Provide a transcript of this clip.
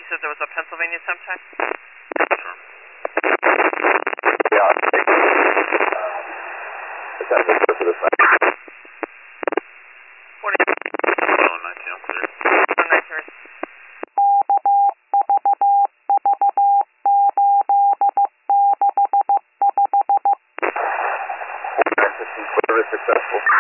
said there was a Pennsylvania sometime? Sure. Yeah, I think it's at the for this night. 119 on clear. 193. Clear is successful.